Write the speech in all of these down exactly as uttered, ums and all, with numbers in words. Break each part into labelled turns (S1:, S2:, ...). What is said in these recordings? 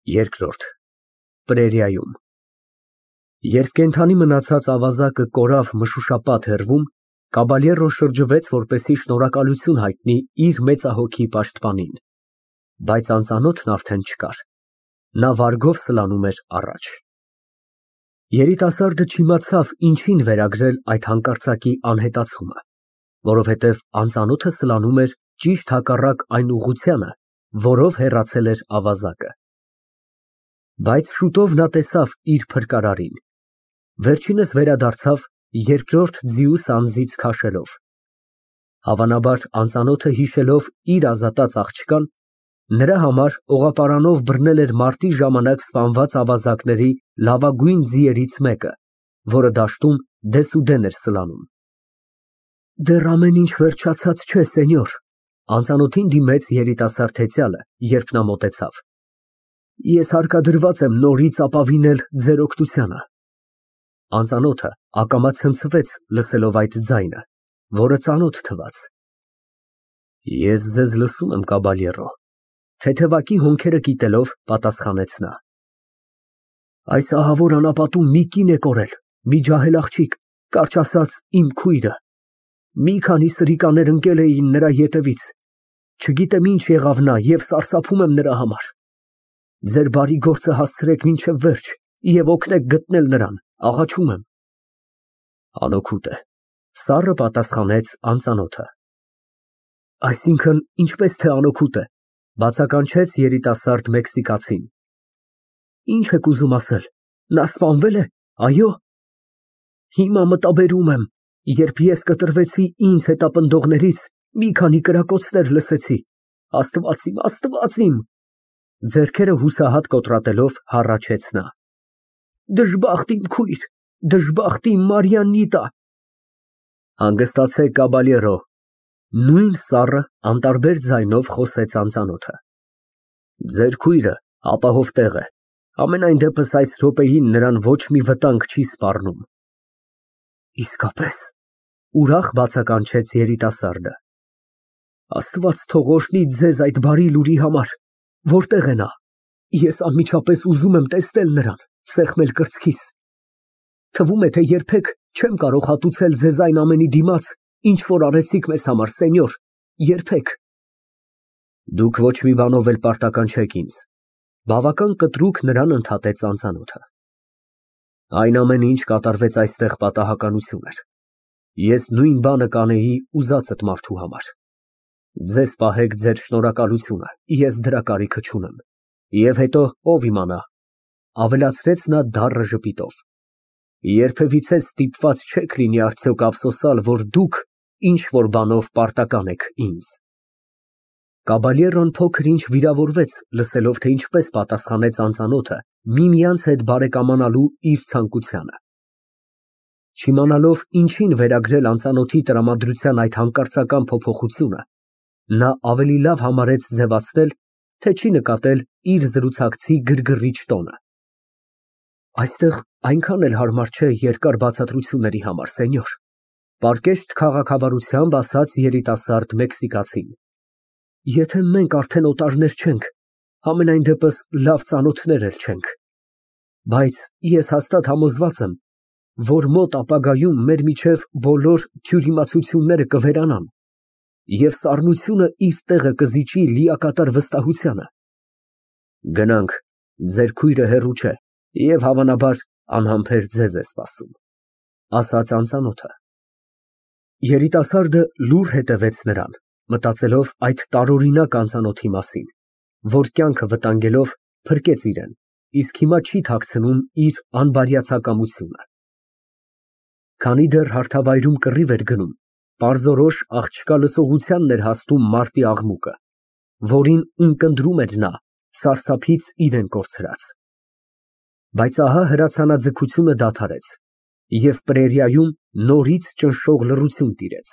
S1: Երկրորդ Պրերիայում Երբ կենդանի մնացած ավազակը կորավ մշուշապատ հեռվում, Կաբալերոն շրջվեց, որպեսզի շնորհակալություն հայտնի իր մեծահոգի պաշտպանին, բայց անծանոթն արդեն չկար, նա վարգով սլանում էր առաջ։ Երիտասարդը չիմացավ ինչին վերագրել այդ հանկարծակի անհետացումը, որովհետև անծանոթը սլանում էր ճիշտ հակառակ այն ուղղությանը, որով հեռացել էր ավազակը։ Բայց շուտով նա տեսավ իր փրկարարին, վերջինս վերադարձավ երկրորդ ձիուս անձից քաշելով։ Հավանաբար անծանոթը հիշելով իր ազատած աղջկան, նրա համար օղապարանով բռնել էր մարտի ժամանակ սպանված ավազակների լավագույն ձիերից մեկը, որը դաշտում դեսուդեն էր սլանում։ Դեռ ամեն ինչ վերջացած չէ, սենյոր, անծանոթին դիմեց երիտասարդ հեծյալը, երբ նա մոտեցավ։ Ես հարկադրված եմ նորից ապավինել ձեր օգնությանը։ Անծանոթը ակամա ցնցվեց, լսելով այդ ձայնը, որը ծանոթ թվաց։ Ես ձեզ լսում եմ, Կաբալերո, թեթևակի հոնքերը կիտելով պատասխանեց նա։ Այս ահավոր անապատում մի կին է կորել, մի ջահել աղջիկ, կարճ ասած, իմ քույրը։ Մի քանի սրիկաներ ընկել էին նրա ետևից, չգիտեմ ինչ եղավ նա և սարսափում եմ նրա համար։ Ձեր բարի գործը հասցրեք մինչև վերջ և օգնեք գտնել նրան, աղաչում եմ։ Անօգուտ է, սառը պատասխանեց անծանոթը։ Այսինքն, ինչպես թե անօգուտ է, բացականչեց երիտասարդ մեքսիկացին։ Ինչ եք ուզում ասել, նա սպանվե՞լ է, այո։ Հիմա մտաբերում եմ, երբ ես կտրվեցի ինձ հետապնդողներից, մի քանի կրակոցներ լսեցի, Աստված իմ, Աստված իմ։ Ձեռքերը հուսահատ կոտրատելով հառաչեց նա։ Դժբախտ իմ քույր, դժբախտ իմ Մարիանիտա։ Հանգստացեք, Կաբալերո, նույն սառը անտարբեր ձայնով խոսեց անծանոթը։ Ձեր քույրը ապահով տեղ է, ամենայն դեպս այս րոպեին նրան ոչ մի վտանգ չի սպառնում։ Իսկապես, ուրախ բացականչեց երիտասարդը։ Աստված թող օրհնի ձեզ այդ բարի լուրի համար, որտեղ է նա։ Ես անմիջապես ուզում եմ տեսնել նրան, սեղմել կրծքիս։ Թվում է, թե երբեք չեմ կարող հատուցել ձեզ այն ամենի դիմաց, ինչ որ արեցիք մեզ համար, սենյոր, երբեք։ Դուք ոչ մի բանով էլ պարտական չեք ինձ, բավական կտրուկ նրան ընդհատեց անծանոթը։ Այն ամենը, ինչ կատարվեց այստեղ, պատահականություն էր։ Ես նույն բանը կանեի ուզածդ մարդու համար։ Ձեզ պահեք ձեր շնորհակալությունը, ես դրա կարիքը չունեմ։ Եվ հետո ով իմանա, ավելացրեց նա դառը ժպիտով։ Երբևիցե ստիպված չեք լինի արդյոք ափսոսալ, որ դուք ինչ որ բանով պարտական եք ինձ։ Կաբալերոն փոքր-ինչ վիրավորվեց, լսելով, թե ինչպես պատասխանեց անծանոթը միմյանց հետ բարեկամանալու իր ցանկությանը։ Չիմանալով ինչին վերագրել անծանոթի տրամադրության այդ հանկարծական փոփոխությունը, նա ավելի լավ համարեց ձևացնել, թե չի նկատել իր զրուցակցի գրգռիչ տոնը։ Այստեղ այնքան էլ հարմար չէ երկար բացատրությունների համար, սենյոր, պարկեշտ քաղաքավարությամբ ասաց երիտասարդ մեքսիկացին։ Եթե մենք արդեն օտարներ չենք, համենայն դեպս լավ ծանոթներ էլ չենք։ Բայց ես հաստատ համոզված եմ, որ մոտ ապագայում մեր միջև բոլոր թյուրիմացությունները կվերանան, և սառնությունը իր տեղը կզիջի լիակատար վստահությանը։ Գնանք, ձեր քույրը հեռու չէ և հավանաբար անհամբեր ձեզ է սպասում, ասաց անծանոթը։ Երիտասարդը լուռ հետևեց նրան, մտածելով այդ տարօրինակ անծանոթի մասին, որ կյանքը վտանգելով փրկեց իրեն, իսկ հիմա չի թաքցնում իր անբարյացակամությունը։ Քանի դեռ հարթավայրում կռիվ էր գնում, պարզորոշ աղջկա լսողությանն էր հասնում մարտի աղմուկը, որին ունկնդրում էր նա, սարսափից իրեն կորցրած։ Բայց ահա հրացանաձգությունը դադարեց, և պրերիայում նորից ճնշող լռություն տիրեց։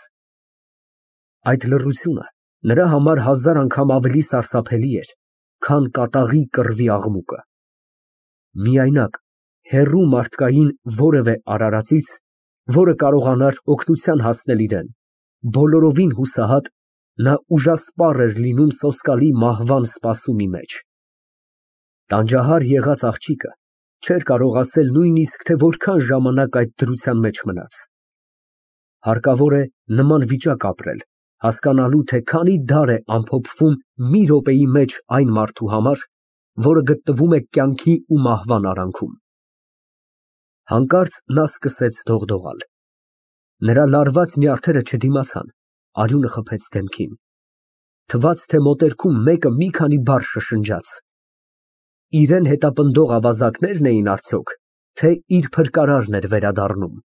S1: Այդ լռությունը նրա համար հազար անգամ ավելի սարսափելի էր, քան կատաղի կռվի աղմուկը։ Միայնակ, հեռու մարդկային որևէ արարածից, որը կարողանար օգնության հասնել իրեն, բոլորովին հուսահատ, նա ուժասպառ էր լինում սոսկալի մահվան սպասումի մեջ։ Տանջահար եղած աղջիկը չէր կարող ասել նույնիսկ, թե որքան ժամանակ այդ դրության մեջ մնաց։ Հարկավոր է նման վիճակ ապրել, հասկանալու, թե քանի դար է ամփոփվում մի րոպեի մեջ այն մարդու համար, որը գտնվում է կյանքի ու մահվան արանքում։ Հանկարծ նա սկսեց դողդողալ։ Նրա լարված նյարդերը չդիմացան, արյունը խփեց դեմքին։ Թվաց, թե մոտերքում մեկը մի քանի բառ շշնջաց։ Իրեն հետապնդող ավազակնե՞րն էին արդյոք, թե իր փրկարարն էր վերադառնում։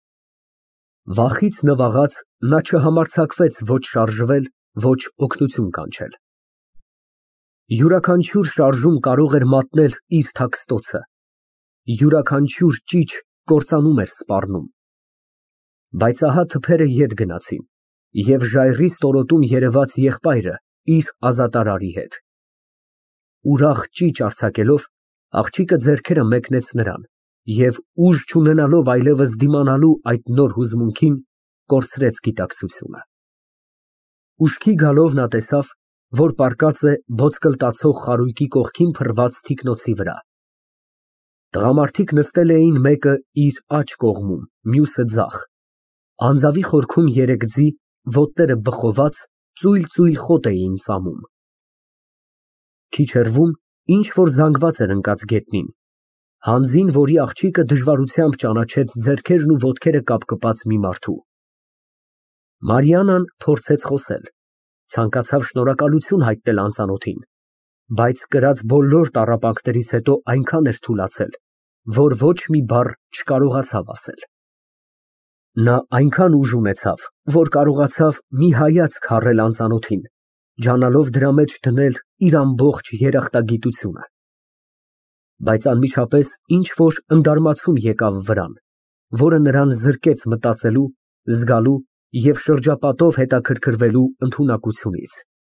S1: Վախից նվաղած նա չհամարձակվեց ոչ շարժվել, ոչ օգնություն կանչել։ Յուրաքանչյուր շարժում կարող էր մատնել իր թաքստոցը, յուրաքանչյուր ճիչ կործանում էր սպառնում։ Բայց ահա թփերը ետ գնացին, և ժայռի ստորոտում երևաց եղբայրը իր ազատարարի հետ։ Ուրախ ճիչ արձակելով, աղջիկը ձեռքերը մեկնեց նրան և, ուժ չունենալով այլևս դիմանալու այդ նոր հուզմունքին, կորցրեց գիտակցությունը։ Ուշքի գալով նա տեսավ, որ պառկած է ոսկլտացող խարույկի կողքին փռված թիկնոցի վրա։ Տղամարդիկ նստել էին մեկը իր աջ կողմում, մյուսը ձախ, անձավի խորքում երեք ձի, ոտները բխոված, ծույլ֊ծույլ խոտ էին ծամում։ Քիչ հեռվում ինչ֊որ զանգված էր ընկած գետնին, հանձին, որի աղջիկը դժվարությամբ ճանաչեց ձեռքերն ու ոտքերը կապկպած մի մարդու։ Մարիաման փորձեց խոսել, ցանկացավ շնորհակալություն հայտնել անծանոթին, բայց կրած բոլոր տառապանքներից հետո այնքան էր թուլացել, որ ոչ մի բառ չկարողացավ ասել։ Նա այնքան ուժ ունեցավ, որ կարողացավ մի հայացք հառել անծանոթին, ջանալով դրա մեջ դնել իր ամբողջ երախտագիտությունը։ Բայց անմիջապես ինչ֊որ ընդարմացում եկավ վրան, որը նրան զրկեց մտածելու, զգալու և շրջապատով հետաքրքրվելու ընդունակությունից։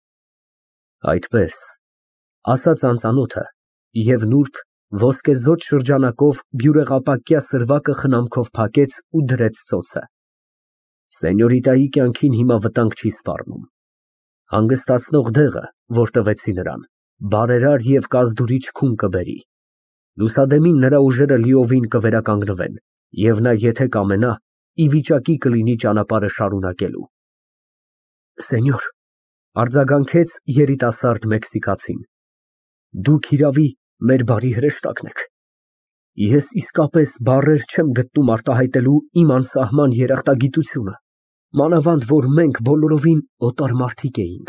S1: Այդպես, ասաց անծանոթը և նուրբ, ոսկեզօծ շրջանակով բյուրեղապակյա սրվակը խնամքով փակեց ու դրեց ծոցը։ Սենյորիտայի կյանքին հիմա վտանգ չի սպառնում։ Հանգստացնող դեղը, որ տվեցի նրան, բարերար և կազդուրիչ քուն կբերի։ Լուսադեմին նրա ուժերը լիովին կվերականգնվեն, և նա, եթե կամենա, ի վիճակի կլինի ճանապարհը շարունակելու։ Սենյոր, արձագանքեց երիտասարդ մեքսիկացին, դուք հիրավի մեր բարի հրեշտակն եք։ Ես իսկապես բառեր չեմ գտնում արտահայտելու իմ անսահման երախտագիտությունը, մանավանդ որ մենք բոլորովին օտար մարդիկ էինք։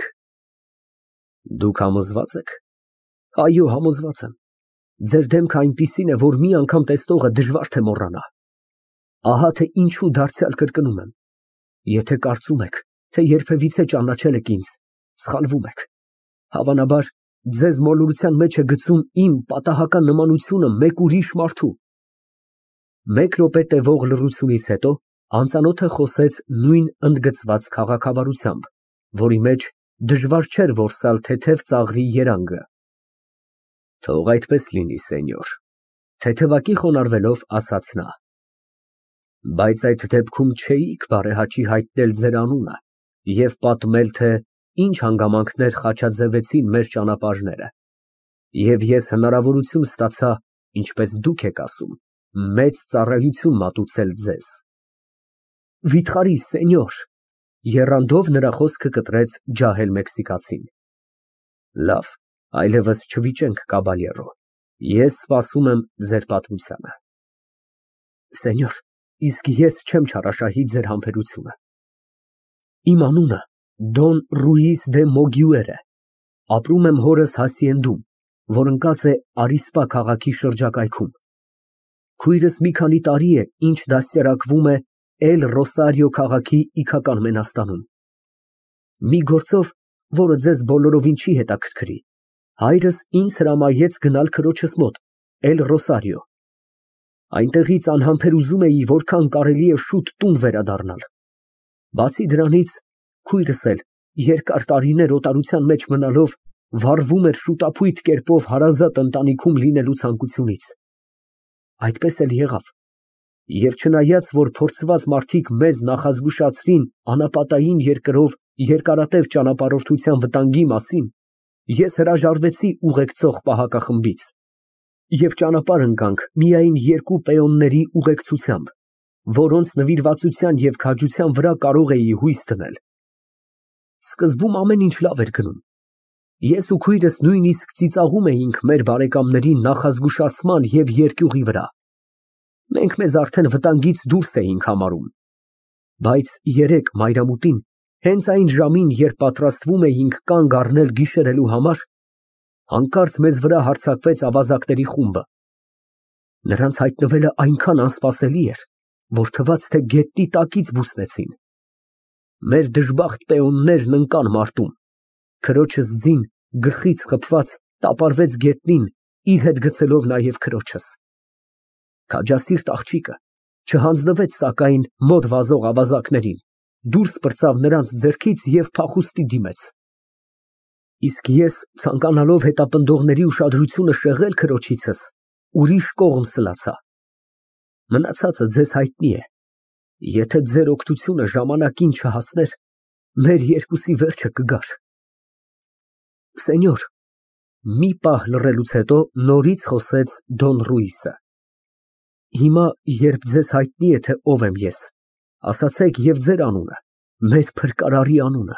S1: Դուք համոզվա՞ծ եք։ Այո, համոզված եմ։ Ձեր դեմքը այնպիսին է, որ մի անգամ տեսնողը դժվար թե մոռանա։ Ահա թե ինչու դարձյալ կրկնում եմ. եթե կարծում եք, թե երբևիցե ճանաչել եք ինձ, սխալվում եք։ Հավանաբար, ձեզ մոլորության մեջ է գցում իմ պատահական նմանությունը մեկ ուրիշ մարդու։ Մեկ րոպե տևող լռությունից հետո անծանոթը խոսեց նույն ընդգծված քաղաքավարությամբ, որի մեջ դժվար չէր որսալ թեթև ծաղրի երանգը։ Թող այդպես լինի, սենյոր, թեթևակի խոնարհվելով ասաց նա։ Բայց այդ դեպքում չէիք բարեհաճի հայտնել ձեր անունը և պատմել, թե ինչ հանգամանքներ խաչաձևեցին մեր ճանապարհները, և ես հնարավորություն ստացա, ինչպես դուք եք ասում, մեծ ծառայություն մատուցել ձեզ։ Վիթխարի, սենյոր, եռանդով նրա խոսքը կտրեց ջահել մեքսիկացին։ Լավ, այլևս չվիճենք, կաբալյերո, ես սպասում եմ ձեր պատմությանը։ Սենյոր, իսկ ես չեմ չարաշահի ձեր համբերությունը։ Իմ անունը Դոն Ռուիս դե Մոգյուեր է, ապրում եմ հորս հասիենդում, որ ընկած է Արիսպա քաղաքի շրջակայքում։ Քույրս մի քանի տարի է, ինչ դաստիարակվում է Էլ Ռոսարիո քաղաքի իգական Մենաստանում։ Մի գործով, որը ձեզ բոլորովին չի հետաքրքրի, հայրս ինձ հրամայեց գնալ քրոջս մոտ, Էլ Ռոսարիո։ Այնտեղից անհամբեր ուզում էի որքան կարելի է շուտ տուն վերադառնալ։ Բացի դրանից, քույրս էլ երկար տարիներ օտարության մեջ մնալով վարվում էր շուտափույթ կերպով հարազատ ընտանիքում լինելու ցանկությունից։ Այդպես էլ եղավ։ Եվ չնայած, որ փորձված մարդիկ մեզ նախազգուշացրին անապատային երկրով երկարատև ճանապարհորդության վտանգի մասին, ես հրաժարվեցի ուղեկցող պահակախմբից Եվ ճանապարհ ընկանք միայն երկու պեոնների ուղեկցությամբ, որոնց նվիրվածության և քաջության վրա կարող էի հույս դնել։ Սկզբում ամեն ինչ լավ էր գնում։ Ես ու քույրս նույնիսկ ծիծաղում էինք մեր բարեկամների նախազգուշացման և երկյուղի վրա։ Մենք մեզ արդեն վտանգից դուրս էինք համարում։ Բայց երեկ մայրամուտին, հենց այն ժամին, երբ պատրաստվում էինք կանգ առնել գիշերելու համար, հանկարծ մեզ վրա հարձակվեց ավազակների խումբը։ Նրանց հայտնվելը այնքան անսպասելի էր, որ թվաց, թե գետնի տակից բուսնեցին։ Մեր դժբախտ պեոններն ընկան մարտում։ Քրոջս ձին, գլխից խփված, տապարվեց գետնին, իր հետ գցելով նաև քրոջս։ Քաջասիրտ աղջիկը չհանձնվեց սակայն մոտ վազող ավազակներին, դուրս պրծավ նրանց ձեռքից և փախուստի դիմեց։ Իսկ ես, ցանկանալով հետապնդողների ուշադրությունը շեղել քրոջիցս, ուրիշ կողմ սլացա։ Մնացածը ձեզ հայտնի է։ Եթե ձեր օգնությունը ժամանակին չհասներ, մեր երկուսի վերջը կգար։ Սենյոր, մի պահ լռելուց հետո նորից խոսեց Դոն Ռուիսը։ Հիմա, երբ ձեզ հայտնի է, թե ով եմ ես, ասացեք և ձեր անունը, մեր փրկարարի անունը։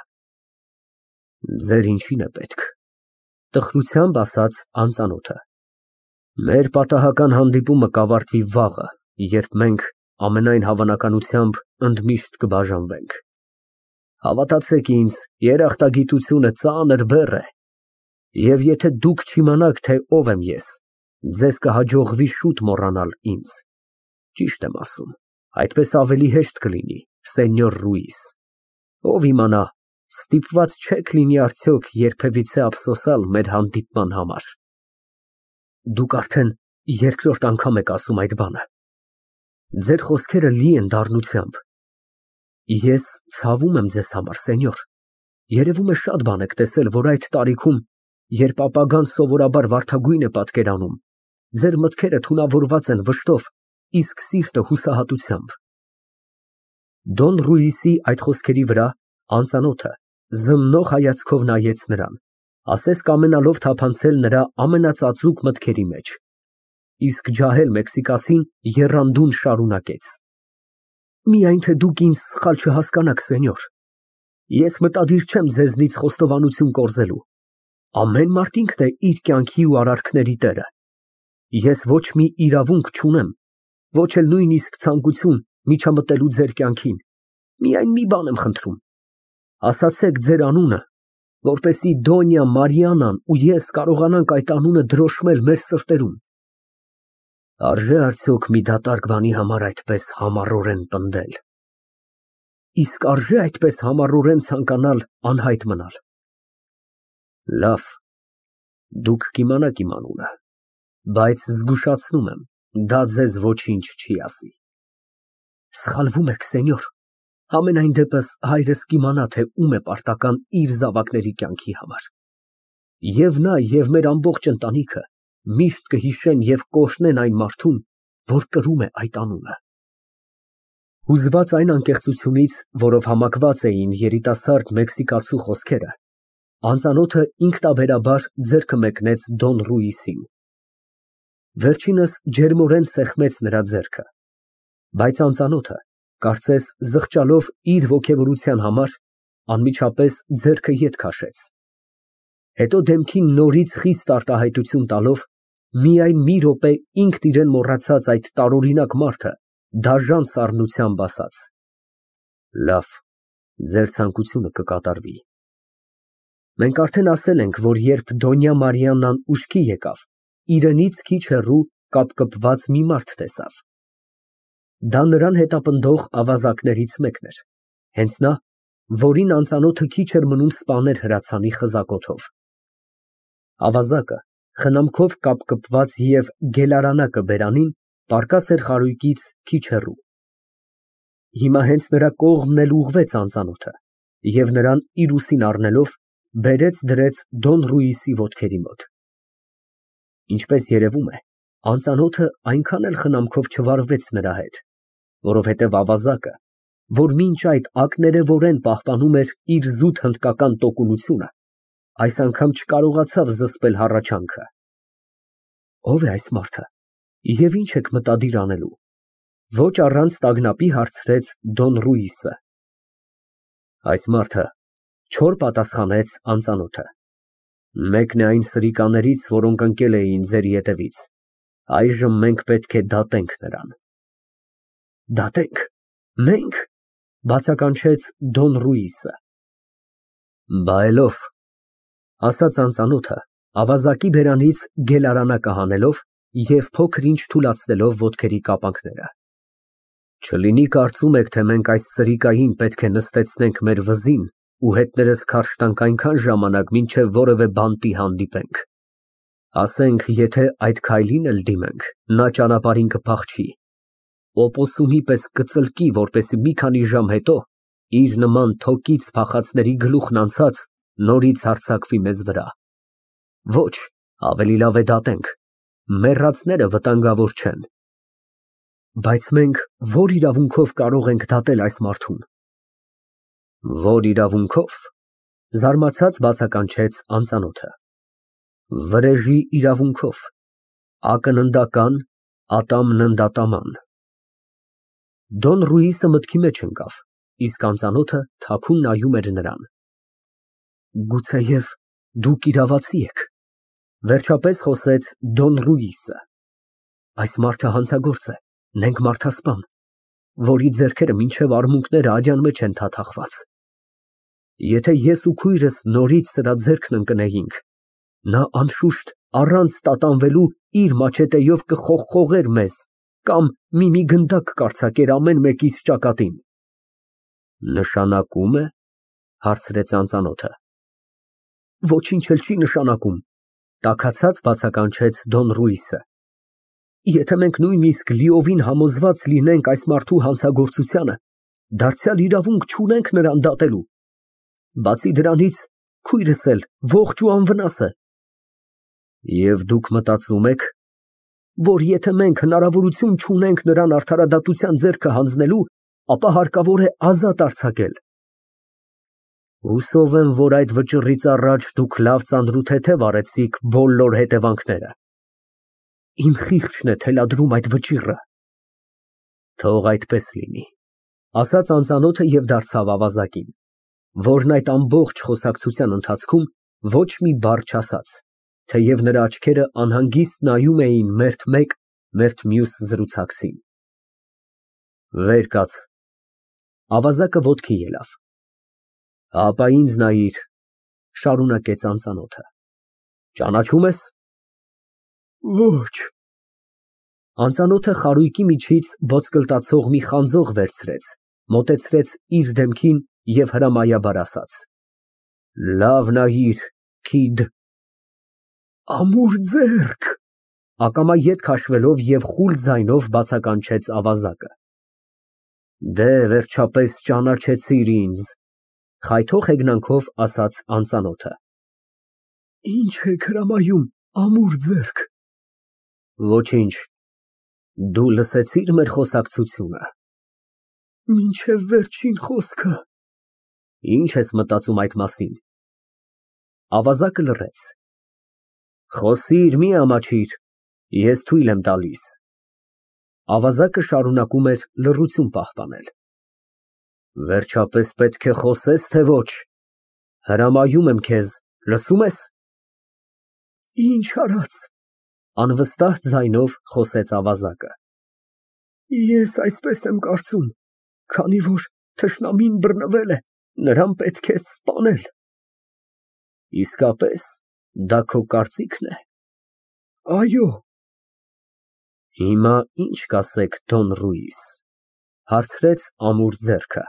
S1: Ձեր ինչին է պետք, տխրությամբ ասաց անծանոթը։ Մեր պատահական հանդիպումը կավարտվի վաղը, երբ մենք ամենայն հավանականությամբ ընդմիշտ կբաժանվենք։ Հավատացեք ինձ, երախտագիտությունը ծանր բեռ է, և եթե դուք չիմանաք, թե ով եմ ես, ձեզ կհաջողվի շուտ մոռանալ ինձ։ Ճիշտ եմ ասում, այդպես ավելի հեշտ կլինի, սենյոր Ռուիս։ Ով իմանա, ստիպված չեք լինի արդյոք երբևիցե ափսոսալ մեր հանդիպման համար։ Դուք արդեն երկրորդ անգամ եք ասում այդ բանը։ Ձեր խոսքերը լի են դառնությամբ։ Ես ցավում եմ ձեզ համար, սենյոր։ Երևում է շատ բան եք տեսել, որ այդ տարիքում, երբ ապագան սովորաբար վարդագույն է պատկերանում, ձեր մտքերը թունավորված են վշտով, իսկ սիրտը հուսահատությամբ։ Դոն Ռուիսի այդ խոսքերի վրա անծանոթը զննող հայացքով նայեց նրան, ասես կամենալով թափանցել նրա ամենածածուկ մտքերի մեջ։ Իսկ ջահել մեքսիկացին եռանդուն շարունակեց. Միայն թե դուք ինձ սխալ չհասկանաք, սենյոր, ես մտադիր չեմ ձեզնից խոստովանություն կորզելու։ Ամեն մարդ ինքն է իր կյանքի ու արարքների տերը։ Ես ոչ մի իրավունք չունեմ, ոչ էլ նույնիսկ ցանկություն միջամտելու ձեր կյանքին։ Միայն մի բան եմ խնդրում. ասացեք ձեր անունը, որպեսզի Դոնյա Մարիանան ու ես կարողանանք այդ անունը դրոշմել մեր սրտերում։ Արժե արդյոք մի դատարկ բանի համար այդպես համառորեն պնդել։ Իսկ արժե այդպես համառորեն ցանկանալ անհայտ մնալ։ Լավ, դուք կիմանաք իմ անունը, բայց զգուշացնում եմ, դա ձեզ ոչինչ չի ասի։ Սխալվում եք, սենյոր, համենայն դեպս հայրս կիմանա, թե ում է պարտական իր զավակների կյանքի համար։ Եվ նա, և մեր ամբողջ ընտանիքը միշտ կհիշեն և կօրհնեն այն մարդուն, որ կրում է այդ անունը։ Հուզված այն անկեղծությունից, որով համակված էին երիտասարդ մեքսիկացու խոսքերը, անծանոթը ինքնաբերաբար ձեռքը մեկնեց Դոն Ռուիսին։ Վերջինս ջերմորեն սեղմեց նրա ձեռքը, բայց անծանոթը, կարծես զղջալով իր ոգևորության համար, անմիջապես ձեռքը ետ քաշեց։ Հետո դեմքին նորից խիստ արտահայտություն տալով, միայն մի րոպե ինքն իրեն մոռացած այդ տարօրինակ մարդը դաժան սառնությամբ ասաց. Լավ, ձեր ցանկությունը կկատարվի։ Մենք արդեն ասել ենք, որ երբ Դոնյա Մարիաննան ուշքի եկավ, իրենից քիչ հեռու կապկպված մի մարդ տեսավ։ Դա նրան հետապնդող ավազակներից մեկն էր, հենց նա, որին անծանոթը քիչ էր մնում սպաներ հրացանի խզակոթով։ Ավազակը, խնամքով կապկպված և գելարանակը բերանին, պառկած էր խարույկից քիչ հեռու։ Հիմա հենց նրա կողմն էլ ուղղվեց անծանոթը և նրան իր ուսին առնելով, բերեց դրեց Դոն Ռուիսի ոտքերի մոտ։ Ինչպես երևում է, անծանոթը այնքան էլ խնամքով չվարվեց նրա հետ, որովհետև ավազակը, որ մինչ այդ ակներևորեն պահպանում էր իր զուտ հնդկական տոկունությունը, այս անգամ չկարողացավ զսպել հառաչանքը։ Ո՞վ է այս մարդը, և ի՞նչ եք մտադիր անելու։ Ոչ առանց տագնապի հարցրեց Դոն Ռուիսը։ Այս մարդը, չոր պատասխանեց անծանոթը, մեկն է այն սրիկաներից, որոնք ընկել էին ձեր ետևից, այժմ մենք պետք է դատենք նրան։ Դատե՞նք, մե՞նք, բացականչեց Դոն Ռուիսը։ Բա այլով, ասաց անծանոթը, ավազակի բերանից գելարանակը հանելով և փոքր ինչ թուլացնելով ոտքերի կապանքները։ Չլինի կարծում եք, թե մենք այս սրիկային պետք է նստեցնենք մեր վզին ու հետներս քարշ տանք այնքան ժամանակ, մինչև որևէ բանտի հանդիպենք։ Ասենք, եթե այդ քայլին էլ դիմենք, նա ճանապարհին կփախչի, օպոսումի պես կծլկի, որպեսզի մի քանի ժամ հետո իր նման թոկից փախածների գլուխն անցած նորից հարձակվի մեզ վրա։ Ոչ, ավելի լավ է դատենք, մեռածները վտանգավոր չեն։ Բայց մենք ո՞ր իրավունքով կարող ենք դատել այս մարդուն։ Ո՞ր իրավունքով, զարմացած բացականչեց անծանոթը։ Վրեժի իրավունքով, ակննդական, ատամննդատաման։ Դոն Ռուիսը մտքի մեջ ընկավ, իսկ անծանոթը թաքուն նայում էր նրան։ Գուցեև դուք իրավացի եք, վերջապես խոսեց Դոն Ռուիսը։ Այս մարդը հանցագործ է, նենք մարդասպան, որի ձեռքերը մինչև արմունկները արյան մեջ են թաթախված։ Եթե ես ու քույրս նորից սրա ձեռքն ընկնեինք, նա անշուշտ առանց տատանվելու իր մաչետեով կխողխողեր մեզ կամ մի-մի գնդակ կարձակեր ամեն մեկիս ճակատին։ Նշանակում է, հարցրեց անծանոթը։ Ոչինչ էլ չի նշանակում, տաքացած բացականչեց Դոն Ռուիսը։ Եթե մենք նույնիսկ լիովին համոզված լինենք այս մարդու հանցագործությանը, դարձյալ իրավունք չունենք նրան դատելու։ Բացի դրանից, քույրս էլ ողջ ու անվնաս է։ Եվ դուք մտածում եք, որ եթե մենք հնարավորություն չունենք նրան արդարադատության ձեռքը հանձնելու, ապա հարկավոր է ազատ արձակել։ Հուսով եմ, որ այդ վճռից առաջ դուք լավ ծանրութեթև արեցիք բոլոր հետևանքները։ Իմ խիղճն է թելադրում այդ վճիռը։ Թող այդպես լինի, ասաց անծանոթը և դարձավ ավազակին, որն այդ ամբողջ խոսակցության ընթացքում ոչ մի բառ չասաց, թեև նրա աչքերը անհանգիստ նայում էին մերթ մեկ, մերթ մյուս զրուցակցին։ Վեր կաց։ Ավազակը ոտքի ելավ։ Հապա ինձ նայիր, շարունակեց անծանոթը։ Ճանաչում ես։ Ոչ։ Անծանոթը խարույկի միջից ոսկլտացող մի խանձող վերցրեց, մոտեցրեց իր դեմքին և հրամայաբար ասաց. Լավ նայիր, քիդ։ Ամուր ձեռք, ակամա ետ քաշվելով և խուլ ձայնով բացականչեց ավազակը։ Դե, վերջապես ճանաչեցիր ինձ, խայթող հեգնանքով ասաց անծանոթը։ Ինչ եք հրամայում, ամուր ձեռք։ Ոչինչ, դու լսեցի՞ր մեր խոսակցությունը։ Մինչև վերջին խոսքը։ Ինչ ես մտածում այդ մասին։ Ավազակը լռեց։ Խոսիր, մի ամաչիր, ես թույլ եմ տալիս։ Ավազակը շարունակում էր լռություն պահպանել։ Վերջապես պետք է խոսես, թե ոչ։ Հրամայում եմ քեզ, լսում ես։ Ինչ արած, անվստահ ձայնով խոսեց ավազակը։ Ես այսպես եմ կարծում, քանի որ թշնամին բռնվել է, նրան պետք է սպանել։ Իսկապես, դա քո կարծիքն է։ Այո։ Հիմա ինչ կասեք, Դոն Ռուիս, հարցրեց ամուր ձեռքը։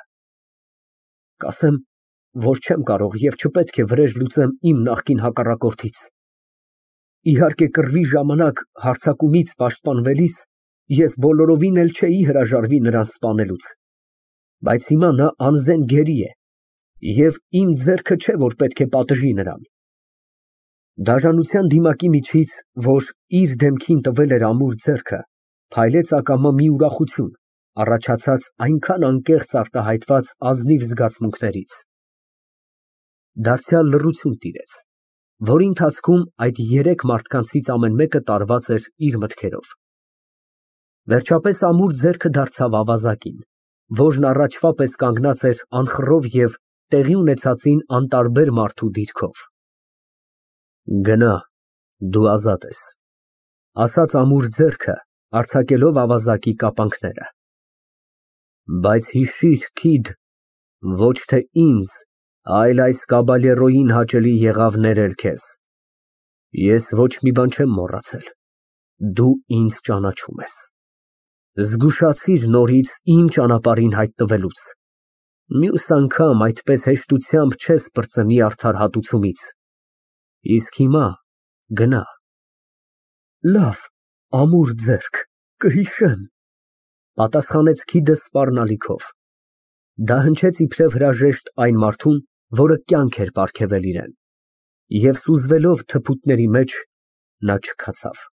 S1: Կասեմ, որ չեմ կարող և չպետք է վրեժ լուծեմ իմ նախկին հակառակորդից։ Իհարկե, կռվի ժամանակ հարձակումից պաշտպանվելիս ես բոլորովին էլ չէի հրաժարվի նրան սպանելուց, բայց հիմա նա անզեն գերի է, և իմ ձեռքը չէ, որ պետք է պատժի նրան։ Դաժանության դիմակի միջից, որ իր դեմքին տվել էր ամուր ձեռքը, փայլեց ակամա մի ուրախություն, առաջացած այնքան անկեղծ արտահայտված ազնիվ զգացմունքներից։ Դարձյալ լռություն տիրեց, որի ընթացքում այդ երեք մարդկանցից ամեն մեկը տարված էր իր մտքերով։ Վերջապես ամուր ձեռքը դարձավ ավազակին, որն առաջվա պես կանգնած էր անխռով և տեղի ունեցածին անտարբեր մարդու դիրքով։ Գնա, դու ազատ ես, ասաց ամուր ձեռքը, արձակելով ավազակի կապանքները։ Բայց հիշիր, քիդ, ոչ թե ինձ, այլ այս կաբալերոյին հաճելի եղավ ներել քեզ։ Ես ոչ մի բան չեմ մոռացել, դու ինձ ճանաչում ես։ Զգուշացիր նորից իմ ճանապարհին հայտնվելուց, մյուս անգամ այդպես հեշտությամբ չես պրծնի արդար հատուցումից, իսկ հիմա գնա։ Լավ, ամուր ձեռք, կհիշեմ, պատասխանեց քիդը սպառնալիքով։ Դա հնչեց իբրև հրաժեշտ այն մարդուն, որը կյանք էր պարգևել իրան, և սուզվելով թփուտների մեջ, նա չքացավ։